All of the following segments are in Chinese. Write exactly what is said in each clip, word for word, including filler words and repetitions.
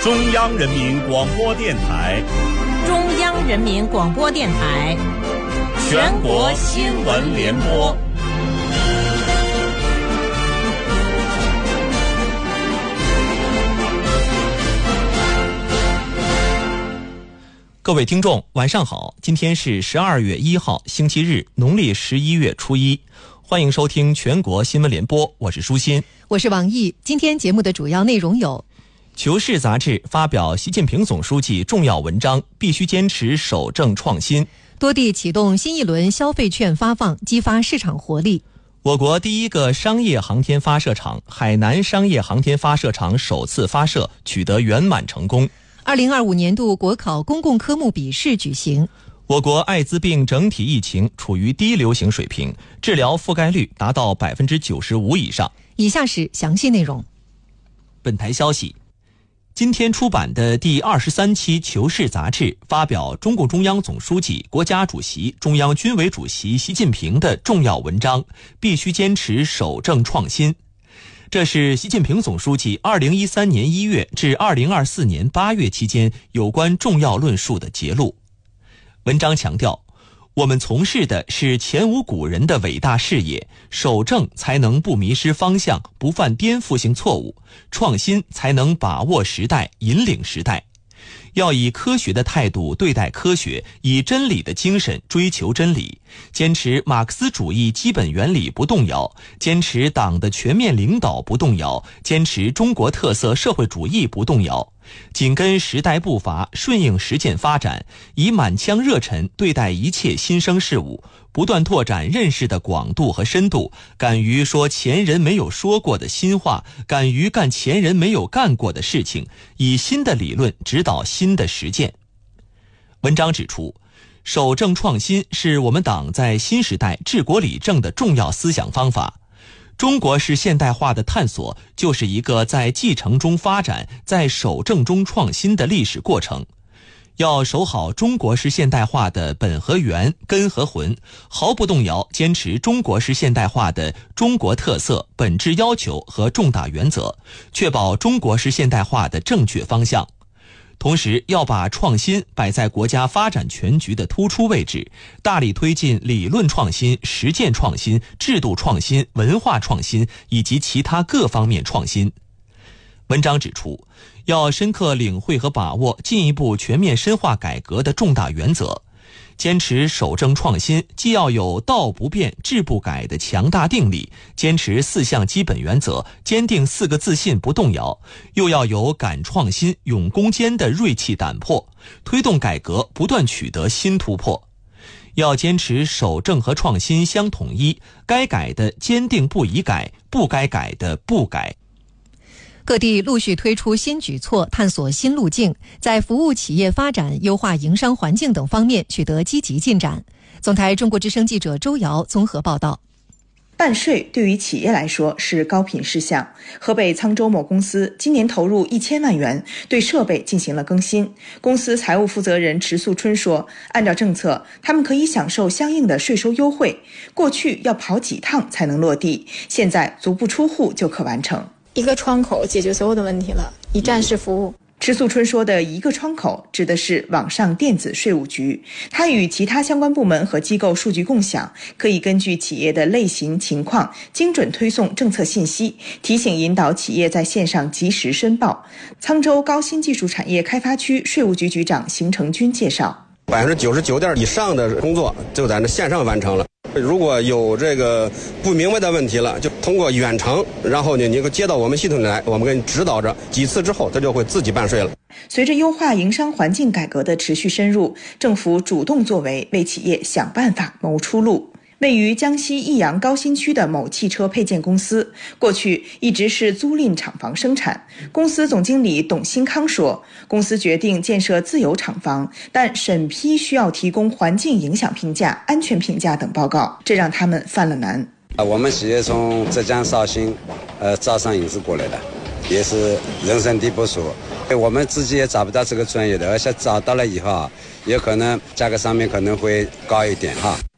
中央人民广播电台， 中央人民广播电台， 全国新闻联播。 各位听众，晚上好！今天是十二月一号，星期日，农历十一月初一。欢迎收听全国新闻联播，我是舒心， 我是王毅。今天节目的主要内容有： 《求是》杂志发表习近平总书记重要文章，必须坚持守正创新； 多地启动新一轮消费券发放，激发市场活力； 我国第一个商业航天发射场海南商业航天发射场首次发射取得圆满成功。 二零二五年度国考公共科目笔试举行。 我国艾滋病整体疫情处于低流行水平，治疗覆盖率达到百分之九十五以上。 以下是详细内容。 本台消息，今天出版的第二十三期《求是》杂志发表中共中央总书记、国家主席、中央军委主席习近平的重要文章，必须坚持守正创新。这是习近平总书记二零一三年一月至二零二四年八月期间有关重要论述的节录。文章强调，我们从事的是前无古人的伟大事业，守正才能不迷失方向，不犯颠覆性错误，创新才能把握时代，引领时代。要以科学的态度对待科学，以真理的精神追求真理，坚持马克思主义基本原理不动摇，坚持党的全面领导不动摇，坚持中国特色社会主义不动摇，紧跟时代步伐，顺应实践发展，以满腔热忱对待一切新生事物，不断拓展认识的广度和深度，敢于说前人没有说过的新话，敢于干前人没有干过的事情，以新的理论指导新的实践。文章指出，守正创新是我们党在新时代治国理政的重要思想方法。中国式现代化的探索就是一个在继承中发展，在守正中创新的历史过程。要守好中国式现代化的本和源、根和魂，毫不动摇坚持中国式现代化的中国特色、本质要求和重大原则，确保中国式现代化的正确方向。同时要把创新摆在国家发展全局的突出位置，大力推进理论创新、实践创新、制度创新、文化创新以及其他各方面创新。文章指出，要深刻领会和把握进一步全面深化改革的重大原则，坚持守正创新，既要有道不变、志不改的强大定力，坚持四项基本原则，坚定四个自信不动摇，又要有敢创新、勇攻坚的锐气胆魄，推动改革不断取得新突破。要坚持守正和创新相统一，该改的坚定不移改，不该改的不改。 各地陆续推出新举措，探索新路径，在服务企业发展、优化营商环境等方面取得积极进展。总台中国之声记者周瑶综合报道。 办税对于企业来说是高频事项。河北沧州某公司今年投入一千万元对设备进行了更新。公司财务负责人池素春说，按照政策，他们可以享受相应的税收优惠。过去要跑几趟才能落地，现在足不出户就可完成。 一个窗口解决所有的问题了，一站式服务。 池素春说的一个窗口指的是网上电子税务局，它与其他相关部门和机构数据共享，可以根据企业的类型情况精准推送政策信息，提醒引导企业在线上及时申报。沧州高新技术产业开发区税务局局长邢成军介绍， 百分之九十九点以上的工作就在那线上完成了。如果有这个不明白的问题了，就通过远程，然后呢，你接到我们系统里来，我们给你指导着，几次之后，它就会自己办税了。 随着优化营商环境改革的持续深入，政府主动作为，为企业想办法谋出路。位于江西益阳高新区的某汽车配件公司，过去一直是租赁厂房生产。公司总经理董新康说，公司决定建设自有厂房，但审批需要提供环境影响评价、安全评价等报告，这让他们犯了难。 我们企业从浙江绍兴呃招商引资过来的，也是人生地不熟，我们自己也找不到这个专业的，而且找到了以后啊，也可能价格上面可能会高一点哈。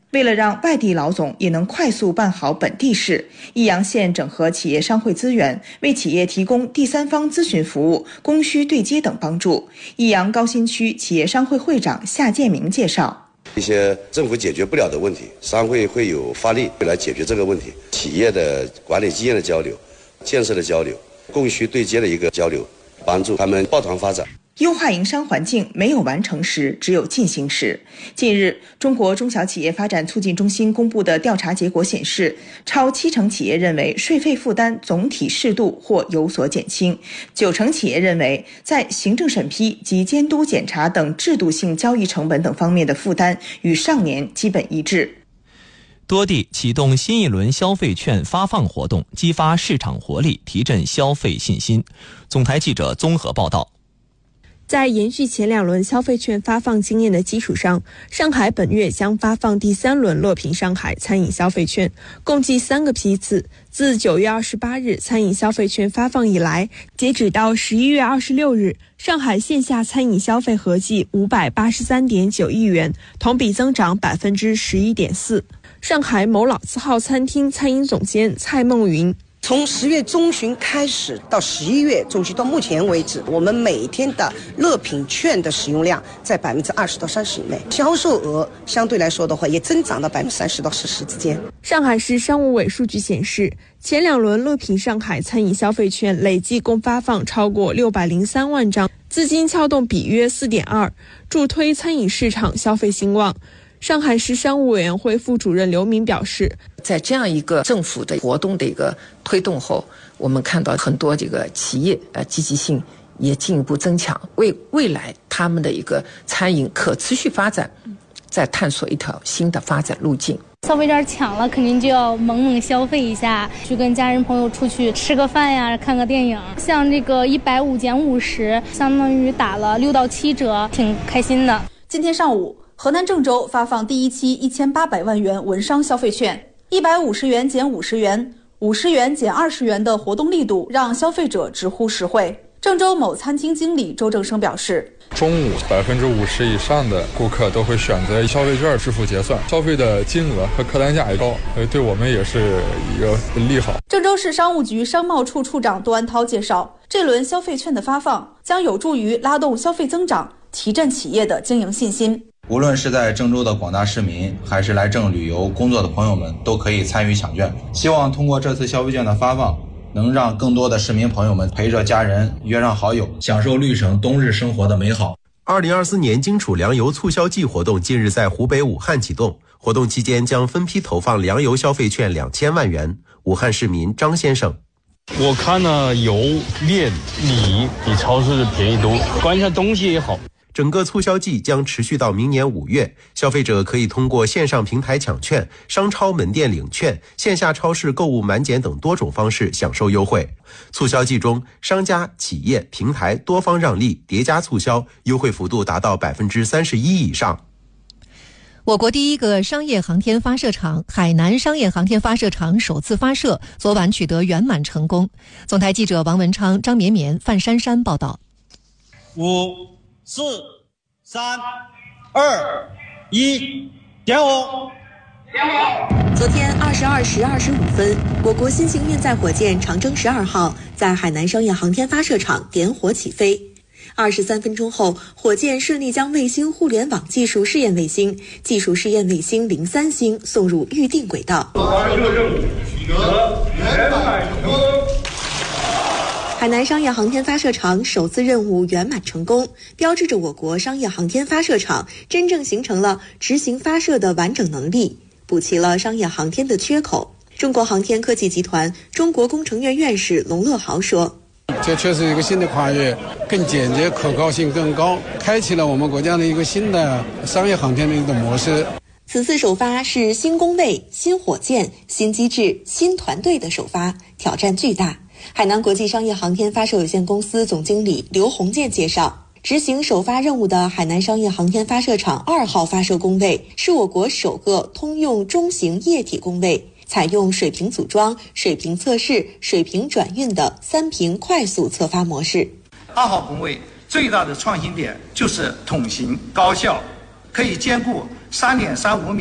为了让外地老总也能快速办好本地事，益阳县整合企业商会资源，为企业提供第三方咨询服务、供需对接等帮助。益阳高新区企业商会会长夏建明介绍， 一些政府解决不了的问题，商会会有发力来解决这个问题。企业的管理经验的交流、建设的交流、供需对接的一个交流，帮助他们抱团发展。 优化营商环境没有完成时，只有进行时。近日，中国中小企业发展促进中心公布的调查结果显示，超七成企业认为税费负担总体适度或有所减轻，九成企业认为在行政审批及监督检查等制度性交易成本等方面的负担与上年基本一致。 多地启动新一轮消费券发放活动，激发市场活力，提振消费信心。总台记者综合报道。 在延续前两轮消费券发放经验的基础上，上海本月将发放第三轮乐品上海餐饮消费券，共计三个批次。自九月二十八日餐饮消费券发放以来，截止到十一月二十六日，上海线下餐饮消费合计五百八十三点九亿元，同比增长百分之十一点四。上海某老字号餐厅餐饮总监蔡梦云。 从十月中旬开始到十一月中旬到目前为止，我们每天的乐品券的使用量在百分之二十到三十以内，销售额相对来说的话也增长到百分之三十到四十之间。 上海市商务委数据显示，前两轮乐品上海餐饮消费券累计共发放超过六百零三万张，资金撬动比约 四点二， 助推餐饮市场消费兴旺。上海市商务委员会副主任刘明表示， 在这样一个政府的活动的一个推动后，我们看到很多这个企业呃积极性也进一步增强，为未来他们的一个餐饮可持续发展再探索一条新的发展路径。 消费券抢了，肯定就要猛猛消费一下，去跟家人朋友出去吃个饭呀，看个电影。像这个一百五减五十，相当于打了六到七折，挺开心的。 今天上午，河南郑州发放第一期一千八百万元文商消费券，一百五十元减五十元，五十元减二十元的活动力度让消费者直呼实惠。郑州某餐厅经理周正生表示， 中午百分之五十以上的顾客都会选择消费券支付结算，消费的金额和客单价也高，对我们也是一个利好。 郑州市商务局商贸处处长杜安涛介绍，这轮消费券的发放将有助于拉动消费增长，提振企业的经营信心。 无论是在郑州的广大市民，还是来郑旅游工作的朋友们，都可以参与抢券。希望通过这次消费券的发放，能让更多的市民朋友们陪着家人、约上好友，享受绿省冬日生活的美好。 二零二四年荆楚粮油促销季活动近日在湖北武汉启动，活动期间将分批投放粮油消费券两千万元。武汉市民张先生， 我看呢，油、面、米比超市便宜多，关键东西也好。 整个促销季将持续到明年五月，消费者可以通过线上平台抢券、商超门店领券、线下超市购物满减等多种方式享受优惠。促销季中，商家、企业、平台多方让利，叠加促销，优惠幅度达到百分之三十一以上。 我国第一个商业航天发射场海南商业航天发射场首次发射，昨晚取得圆满成功。总台记者王文昌、张绵绵、范珊珊报道。 五四三二一，点火！点火！ 昨天二十二时二十五分，我国新型运载火箭长征十二号在海南商业航天发射场点火起飞。二十三分钟后，火箭顺利将卫星互联网技术试验卫星、技术试验卫星零三星送入预定轨道。 发射任务取得圆满成功。 海南商业航天发射场首次任务圆满成功，标志着我国商业航天发射场真正形成了执行发射的完整能力，补齐了商业航天的缺口。中国航天科技集团中国工程院院士龙乐豪说， 这确实一个新的跨越，更简洁，可靠性更高，开启了我们国家的一个新的商业航天的一个模式。 此次首发是新工位、新火箭、新机制、新团队的首发，挑战巨大。海南国际商业航天发射有限公司总经理刘洪建介绍，执行首发任务的海南商业航天发射场二号发射工位是我国首个通用中型液体工位，采用水平组装、水平测试、水平转运的三平快速测发模式。 二号工位最大的创新点就是筒型高效，可以兼顾 三点三五米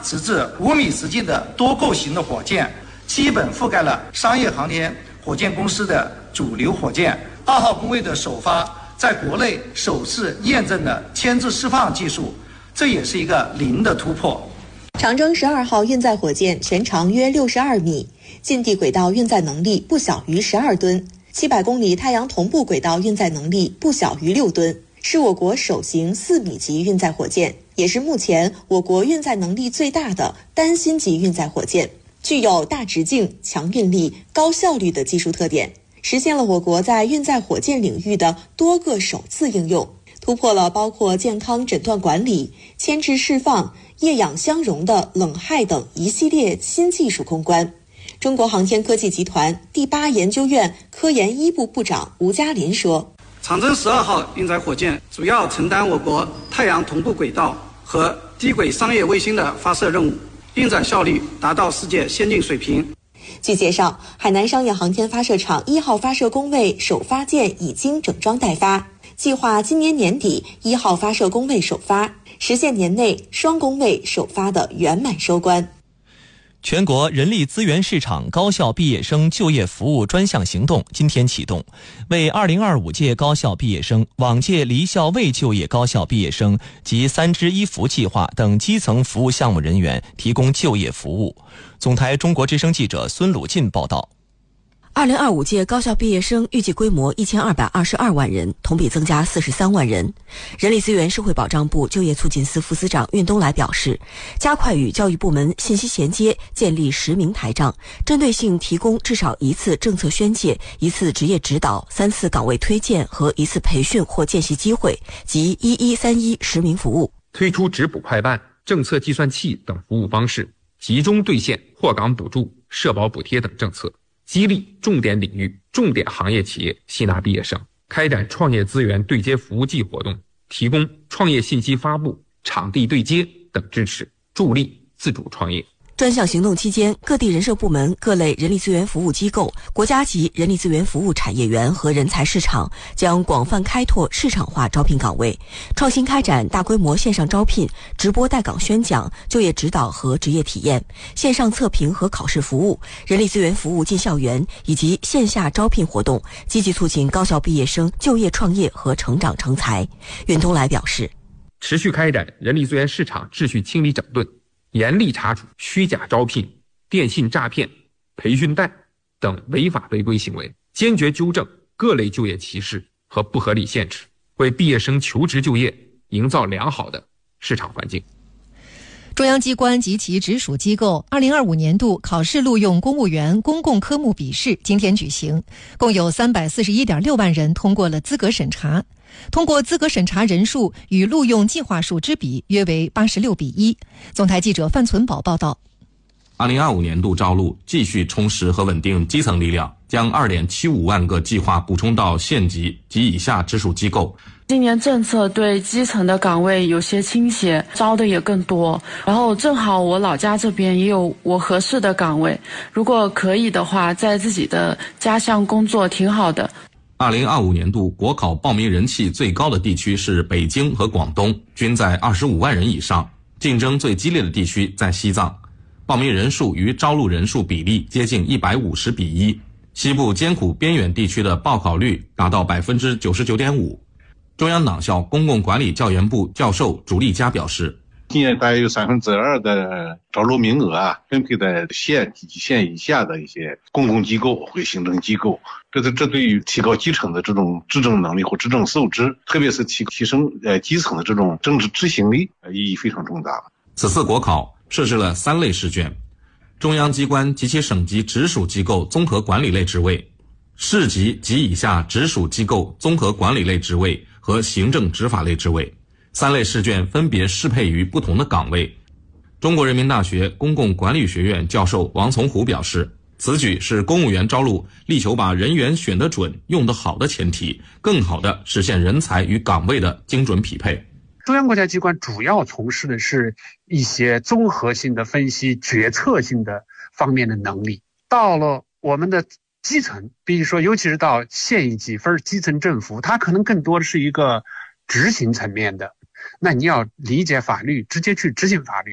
直至五米直径的多构型的火箭，基本覆盖了商业航天火箭公司的主流火箭。二号工位的首发，在国内首次验证了牵制释放技术，这也是一个零的突破。 长征十二号运载火箭全长约六十二米，近地轨道运载能力不小于十二吨，七百公里太阳同步轨道运载能力不小于六吨，是我国首型四米级运载火箭，也是目前我国运载能力最大的单星级运载火箭，具有大直径、强运力、高效率的技术特点，实现了我国在运载火箭领域的多个首次应用，突破了包括健康诊断管理、牵制释放、液氧相融的冷氦等一系列新技术攻关。中国航天科技集团第八研究院科研一部部长吴嘉林说， 长征十二号运载火箭主要承担我国太阳同步轨道和低轨商业卫星的发射任务，运载效率达到世界先进水平。 据介绍，海南商业航天发射场一号发射工位首发件已经整装待发，计划今年年底一号发射工位首发，实现年内双工位首发的圆满收官。 全国人力资源市场高校毕业生就业服务专项行动今天启动，为二零二五届高校毕业生、往届离校未就业高校毕业生及三支一扶计划等基层服务项目人员提供就业服务。总台中国之声记者孙鲁进报道。 二零二五届高校毕业生预计规模一千二百二十二万人，同比增加四十三万人。人力资源社会保障部就业促进司副司长运东来表示，加快与教育部门信息衔接，建立实名台账，针对性提供至少一次政策宣介、一次职业指导、三次岗位推荐和一次培训或见习机会及一一三一实名服务， 推出直补快办、政策计算器等服务方式，集中兑现获岗补助、社保补贴等政策，激励重点领域、重点行业企业吸纳毕业生，开展创业资源对接服务季活动，提供创业信息发布、场地对接等支持，助力自主创业。 专项行动期间，各地人社部门、各类人力资源服务机构、国家级人力资源服务产业园和人才市场将广泛开拓市场化招聘岗位，创新开展大规模线上招聘、直播带岗宣讲、就业指导和职业体验、线上测评和考试服务、人力资源服务进校园以及线下招聘活动，积极促进高校毕业生就业创业和成长成才。运东来表示， 持续开展人力资源市场秩序清理整顿，严厉查处虚假招聘、电信诈骗、培训贷等违法违规行为，坚决纠正各类就业歧视和不合理限制，为毕业生求职就业营造良好的市场环境。 中央机关及其直属机构二零二五年度考试录用公务员公共科目笔试今天举行，共有三百四十一点六万人通过了资格审查，通过资格审查人数与录用计划数之比约为八十六比一。总台记者范存宝报道。 二零二五年度招录继续充实和稳定基层力量，将二点七五万个计划补充到县级及以下直属机构。 今年政策对基层的岗位有些倾斜，招的也更多，然后正好我老家这边也有我合适的岗位，如果可以的话，在自己的家乡工作挺好的。 二零二五年度国考报名人气最高的地区是北京和广东，均在二十五万人以上，竞争最激烈的地区在西藏，报名人数与招录人数比例接近一百五十比一，西部艰苦边远地区的报考率达到百分之九十九点五。中央党校公共管理教研部教授朱立佳表示， 今年大约有三分之二的招录名额啊，分配在县及县以下的一些公共机构或行政机构。这是这对于提高基层的这种执政能力或执政素质，特别是提提升呃基层的这种政治执行力，意义非常重大。 此次国考设置了三类试卷：中央机关及其省级直属机构综合管理类职位、市级及以下直属机构综合管理类职位和行政执法类职位。三类试卷分别适配于不同的岗位。中国人民大学公共管理学院教授王从虎表示，此举是公务员招录力求把人员选得准、用得好的前提，更好地实现人才与岗位的精准匹配。 中央国家机关主要从事的是一些综合性的分析、决策性的方面的能力。到了我们的基层，比如说尤其是到县一级分基层政府，它可能更多的是一个执行层面的，那你要理解法律，直接去执行法律，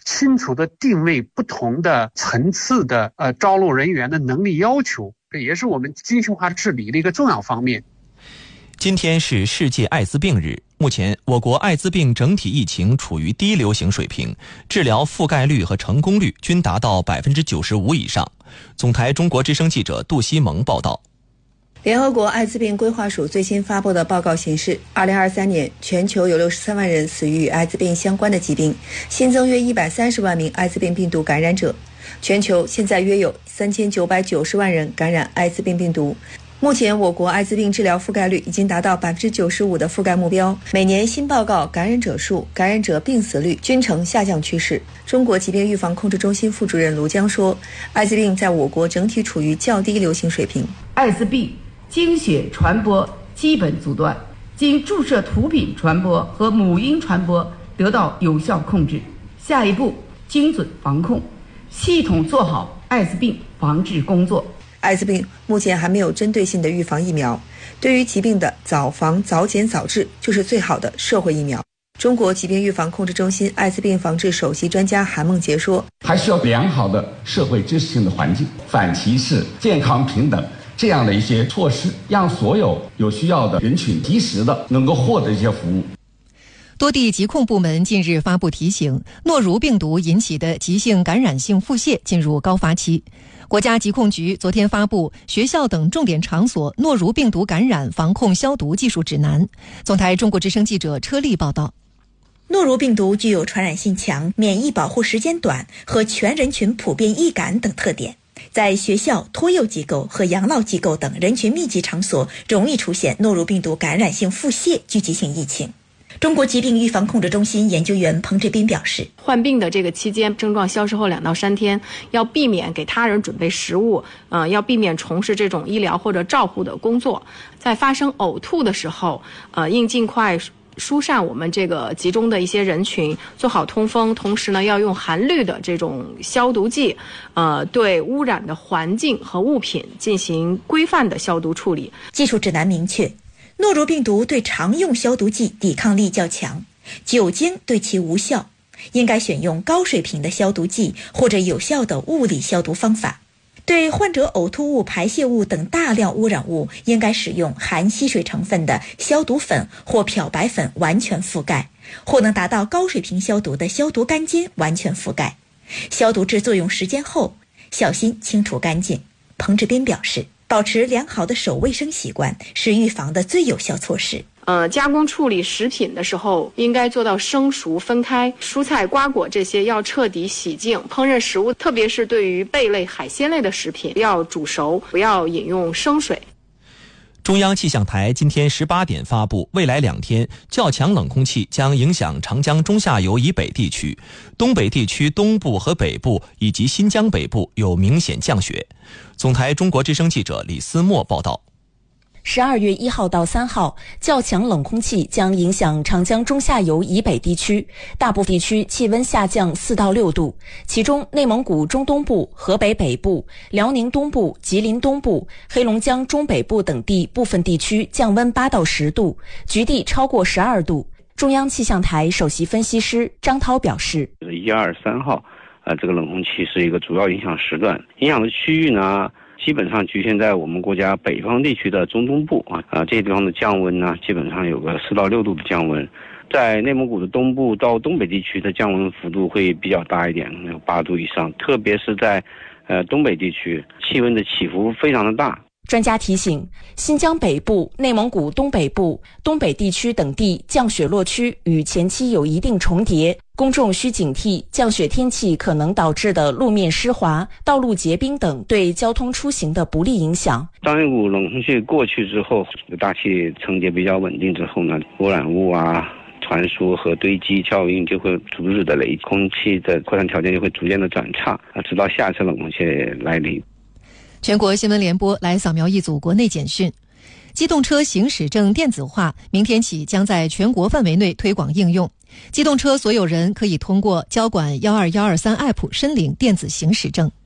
清楚地定位不同的层次的呃招录人员的能力要求，这也是我们精细化治理的一个重要方面。 今天是世界艾滋病日，目前我国艾滋病整体疫情处于低流行水平，治疗覆盖率和成功率均达到百分之九十五以上。总台中国之声记者杜西蒙报道。 联合国艾滋病规划署最新发布的报告显示，二零二三年全球有六十三万人死于与艾滋病相关的疾病，新增约一百三十万名艾滋病病毒感染者。全球现在约有三千九百九十万人感染艾滋病病毒。目前我国艾滋病治疗覆盖率已经达到百分之九十五的覆盖目标，每年新报告感染者数、感染者病死率均呈下降趋势。中国疾病预防控制中心副主任卢江说，艾滋病在我国整体处于较低流行水平。 艾滋病经血传播基本阻断，经注射毒品传播和母婴传播得到有效控制。下一步精准防控，系统做好艾滋病防治工作。 艾滋病目前还没有针对性的预防疫苗，对于疾病的早防早检早治就是最好的社会疫苗。中国疾病预防控制中心艾滋病防治首席专家韩梦杰说， 还需要良好的社会支持性的环境，反歧视、健康平等这样的一些措施，让所有有需要的人群及时的能够获得这些服务。 多地疾控部门近日发布提醒，诺如病毒引起的急性感染性腹泻进入高发期。国家疾控局昨天发布学校等重点场所诺如病毒感染防控消毒技术指南。总台中国之声记者车丽报道。 诺如病毒具有传染性强、免疫保护时间短和全人群普遍易感等特点，在学校、托幼机构和养老机构等人群密集场所容易出现诺如病毒感染性腹泻聚集性疫情。中国疾病预防控制中心研究员彭志斌表示， 患病的这个期间，症状消失后两到三天，要避免给他人准备食物，呃，要避免从事这种医疗或者照护的工作。在发生呕吐的时候，呃，应尽快疏散我们这个集中的一些人群，做好通风，同时呢，要用含氯的这种消毒剂，呃，对污染的环境和物品进行规范的消毒处理。 技术指南明确，诺如病毒对常用消毒剂抵抗力较强，酒精对其无效，应该选用高水平的消毒剂或者有效的物理消毒方法。对患者呕吐物、排泄物等大量污染物，应该使用含吸水成分的消毒粉或漂白粉完全覆盖，或能达到高水平消毒的消毒干巾完全覆盖。消毒至作用时间后，小心清除干净。彭志斌表示，保持良好的手卫生习惯是预防的最有效措施。 呃，加工处理食品的时候，应该做到生熟分开，蔬菜、瓜果这些要彻底洗净。烹饪食物，特别是对于贝类、海鲜类的食品，要煮熟，不要饮用生水。 中央气象台今天十八点发布，未来两天较强冷空气将影响长江中下游以北地区，东北地区东部和北部以及新疆北部有明显降雪。总台中国之声记者李思墨报道。 十二月一号到三号，较强冷空气将影响长江中下游以北地区，大部分地区气温下降四到六度，其中内蒙古中东部、河北北部、辽宁东部、吉林东部、黑龙江中北部等地部分地区降温八到十度，局地超过十二度。中央气象台首席分析师张涛表示， 一二三号，呃，这个冷空气是一个主要影响时段，影响的区域呢，基本上局限在我们国家北方地区的中东部啊啊这些地方的降温呢，基本上有个四到六度的降温，在内蒙古的东部到东北地区的降温幅度会比较大一点，有八度以上，特别是在呃东北地区，气温的起伏非常的大。 专家提醒，新疆北部、内蒙古东北部、东北地区等地降雪落区与前期有一定重叠，公众需警惕降雪天气可能导致的路面湿滑、道路结冰等对交通出行的不利影响。 当一股冷空气过去之后，大气层级比较稳定之后呢，污染物啊传输和堆积效应就会逐日的累积，空气的扩散条件就会逐渐的转差，啊，直到下次冷空气来临。 全国新闻联播来扫描一组国内简讯。机动车行驶证电子化明天起将在全国范围内推广应用，机动车所有人可以通过交管一二一二三 App 申领电子行驶证。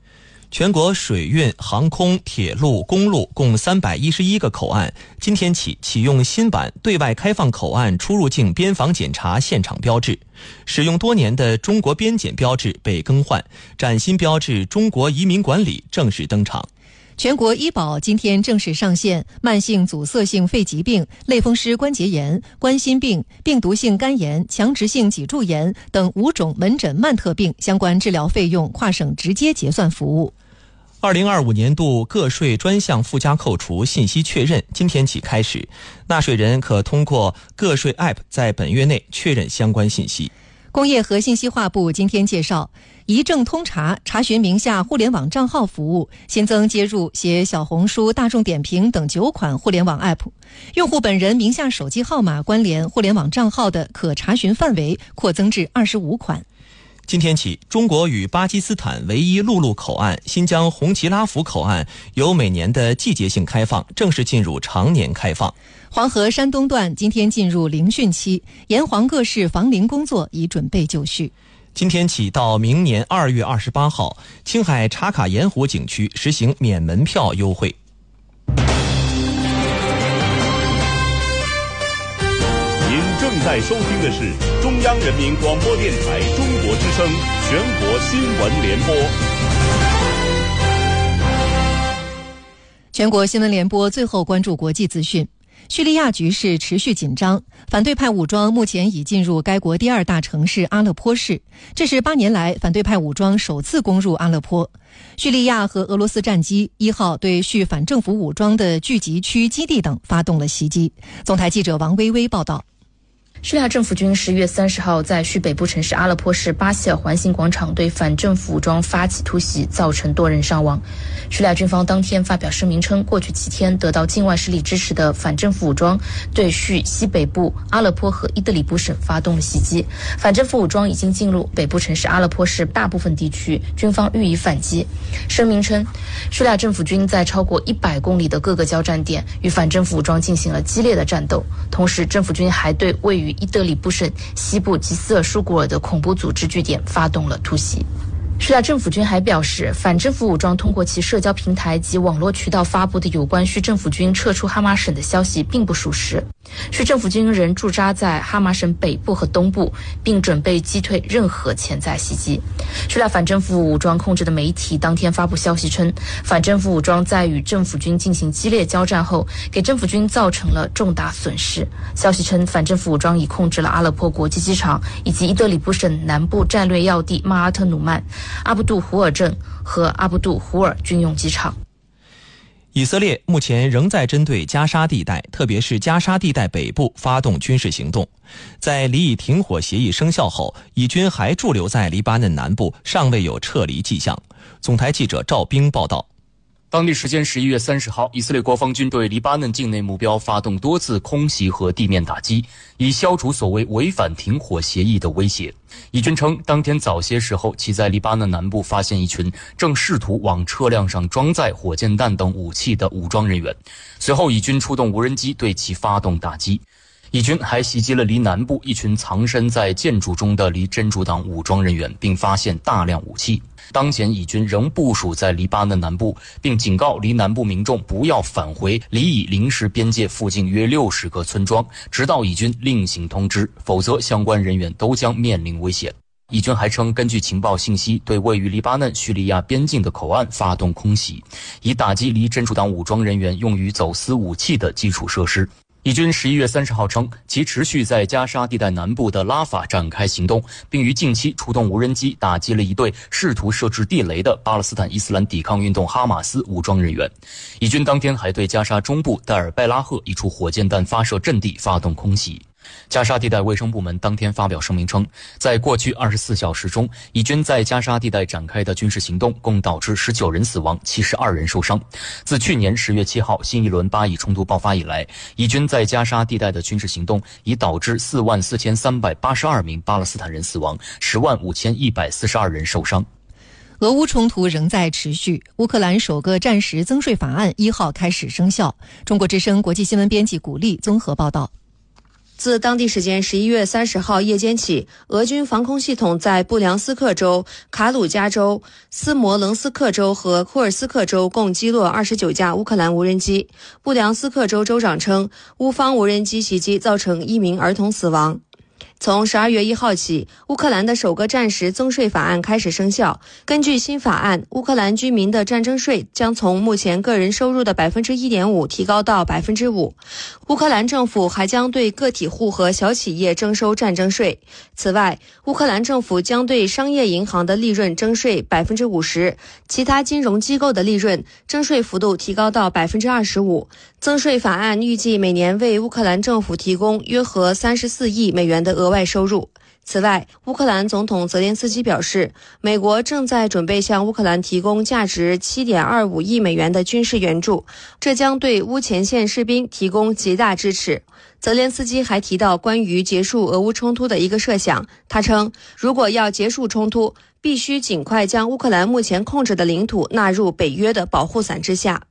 全国水运、航空、铁路、公路共三百一十一个口岸，今天起启用新版对外开放口岸出入境边防检查现场标志，使用多年的中国边检标志被更换，崭新标志中国移民管理正式登场。 全国医保今天正式上线，慢性阻塞性肺疾病、类风湿关节炎、冠心病、病毒性肝炎、强直性脊柱炎等五种门诊慢特病相关治疗费用跨省直接结算服务。 二零二五年度个税专项附加扣除信息确认今天起开始，纳税人可通过个税 App 在本月内确认相关信息。 工业和信息化部今天介绍，一证通查查询名下互联网账号服务新增接入携小红书、大众点评等九款互联网 App， 用户本人名下手机号码关联互联网账号的可查询范围扩增至二十五款。 今天起，中国与巴基斯坦唯一陆路口岸新疆红旗拉福口岸由每年的季节性开放正式进入常年开放。 黄河山东段今天进入聆讯期，沿黄各市防凌工作已准备就绪。 今天起到明年二月二十八号，青海茶卡盐湖景区实行免门票优惠。 您正在收听的是中央人民广播电台中国之声全国新闻联播。 全国新闻联播最后关注国际资讯。叙利亚局势持续紧张，反对派武装目前已进入该国第二大城市阿勒颇市，这是八年来反对派武装首次攻入阿勒颇。叙利亚和俄罗斯战机一号对叙反政府武装的聚集区基地等发动了袭击。总台记者王薇薇报道。 叙利亚政府军十月三十号在叙北部城市阿勒颇市巴希尔环形广场对反政府武装发起突袭，造成多人伤亡。叙利亚军方当天发表声明称，过去七天得到境外势力支持的反政府武装对叙西北部阿勒颇和伊德里卜省发动了袭击，反政府武装已经进入北部城市阿勒颇市大部分地区，军方予以反击。声明称，叙利亚政府军在超过一百公里的各个交战点与反政府武装进行了激烈的战斗，同时政府军还对位于伊德里卜省西部吉斯尔舒古尔的恐怖组织据点发动了突袭。叙利亚政府军还表示，反政府武装通过其社交平台及网络渠道发布的有关叙政府军撤出哈马省的消息并不属实。叙政府军仍驻扎在哈马省北部和东部，并准备击退任何潜在袭击。叙利亚反政府武装控制的媒体当天发布消息称，反政府武装在与政府军进行激烈交战后，给政府军造成了重大损失。消息称，反政府武装已控制了阿勒颇国际机场以及伊德里卜省南部战略要地马尔特努曼、阿布杜胡尔镇和阿布杜胡尔军用机场。 以色列目前仍在针对加沙地带，特别是加沙地带北部发动军事行动。在黎以停火协议生效后，以军还驻留在黎巴嫩南部，尚未有撤离迹象。总台记者赵冰报道。 当地时间十一月三十号，以色列国防军对黎巴嫩境内目标发动多次空袭和地面打击，以消除所谓违反停火协议的威胁。以军称，当天早些时候，其在黎巴嫩南部发现一群正试图往车辆上装载火箭弹等武器的武装人员，随后以军出动无人机对其发动打击。以军还袭击了离南部一群藏身在建筑中的离真主党武装人员，并发现大量武器。当前以军仍部署在黎巴嫩南部，并警告离南部民众不要返回黎以临时边界附近约六十个村庄，直到以军另行通知，否则相关人员都将面临危险。以军还称，根据情报信息，对位于黎巴嫩叙利亚边境的口岸发动空袭，以打击离真主党武装人员用于走私武器的基础设施。以军十一月三十号称，其持续在加沙地带南部的拉法展开行动，并于近期出动无人机打击了一队试图设置地雷的巴勒斯坦伊斯兰抵抗运动哈马斯武装人员。以军当天还对加沙中部代尔拜拉赫一处火箭弹发射阵地发动空袭。加沙地带卫生部门当天发表声明称，在过去二十四小时中，以军在加沙地带展开的军事行动共导致十九人死亡，七十二人受伤。自去年十月七号新一轮巴以冲突爆发以来，以军在加沙地带的军事行动已导致四万四千三百八十二名巴勒斯坦人死亡，十万五千一百四十二人受伤。 俄乌冲突仍在持续，乌克兰首个战时增税法案一号开始生效。中国之声国际新闻编辑古丽综合报道。 自当地时间十一月三十号夜间起，俄军防空系统在布良斯克州、卡鲁加州、斯摩棱斯克州和库尔斯克州共击落二十九架乌克兰无人机。布良斯克州州长称，乌方无人机袭击造成一名儿童死亡。从十二月一号起，乌克兰的首个战时增税法案开始生效。根据新法案，乌克兰居民的战争税将从目前个人收入的 百分之一点五 提高到 百分之五。乌克兰政府还将对个体户和小企业征收战争税。此外，乌克兰政府将对商业银行的利润征税 百分之五十， 其他金融机构的利润征税幅度提高到 百分之二十五。增税法案预计每年为乌克兰政府提供约合三十四亿美元的额外收入。此外，乌克兰总统泽连斯基表示，美国正在准备向乌克兰提供价值 七点二五亿美元的军事援助，这将对乌前线士兵提供极大支持。泽连斯基还提到关于结束俄乌冲突的一个设想，他称，如果要结束冲突，必须尽快将乌克兰目前控制的领土纳入北约的保护伞之下。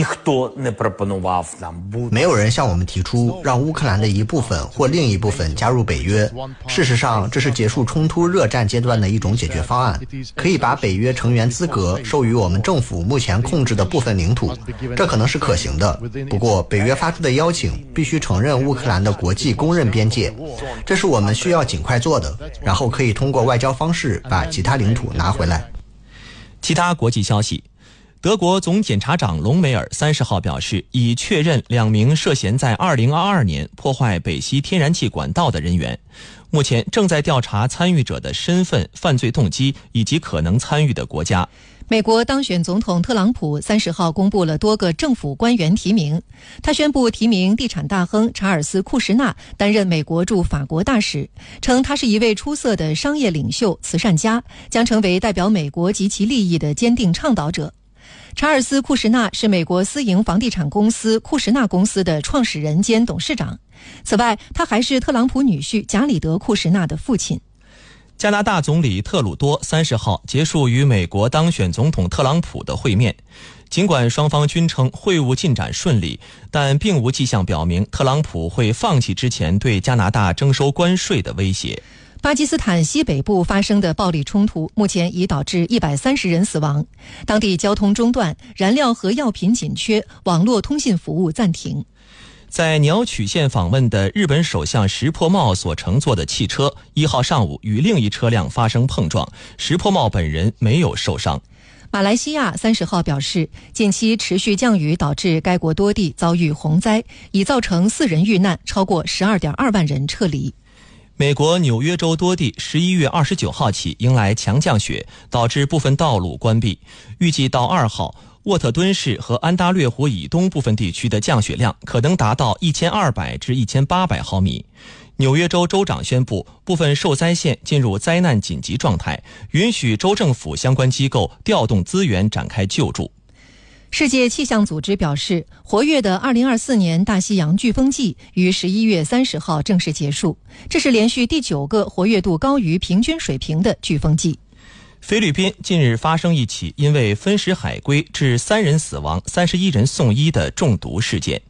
没有人向我们提出让乌克兰的一部分或另一部分加入北约。事实上，这是结束冲突热战阶段的一种解决方案，可以把北约成员资格授予我们政府目前控制的部分领土，这可能是可行的。不过，北约发出的邀请必须承认乌克兰的国际公认边界，这是我们需要尽快做的，然后可以通过外交方式把其他领土拿回来。 其他国际消息，德国总检察长隆美尔三十号表示，已确认两名涉嫌在二零二二年破坏北溪天然气管道的人员，目前正在调查参与者的身份、犯罪动机以及可能参与的国家。 美国当选总统特朗普三十号公布了多个政府官员提名，他宣布提名地产大亨查尔斯·库什纳担任美国驻法国大使，称他是一位出色的商业领袖、慈善家，将成为代表美国及其利益的坚定倡导者。查尔斯·库什纳是美国私营房地产公司库什纳公司的创始人兼董事长。此外，他还是特朗普女婿贾里德·库什纳的父亲。 加拿大总理特鲁多三十号结束与美国当选总统特朗普的会面，尽管双方均称会晤进展顺利，但并无迹象表明特朗普会放弃之前对加拿大征收关税的威胁。 巴基斯坦西北部发生的暴力冲突目前已导致一百三十人死亡，当地交通中断，燃料和药品紧缺，网络通信服务暂停。 在鸟取县访问的日本首相石破茂所乘坐的汽车一号上午与另一车辆发生碰撞，石破茂本人没有受伤。 马来西亚三十号表示，近期持续降雨导致该国多地遭遇洪灾，已造成四人遇难，超过十二点二万人撤离。 美国纽约州多地十一月二十九号起迎来强降雪，导致部分道路关闭。预计到二号，沃特敦市和安大略湖以东部分地区的降雪量可能达到一千二百至一千八百毫米。纽约州州长宣布，部分受灾县进入灾难紧急状态，允许州政府相关机构调动资源展开救助。 世界气象组织表示，活跃的二零二四年大西洋飓风季于十一月三十号正式结束，这是连续第九个活跃度高于平均水平的飓风季。 菲律宾近日发生一起因为分食海龟致三人死亡、三十一人送医的中毒事件。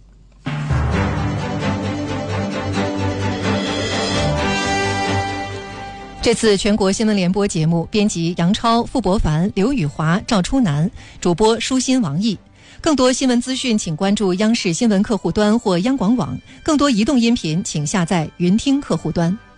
这次全国新闻联播节目编辑杨超、傅博凡、刘宇华、赵初南，主播舒心、王毅。更多新闻资讯请关注央视新闻客户端或央广网，更多移动音频请下载云听客户端。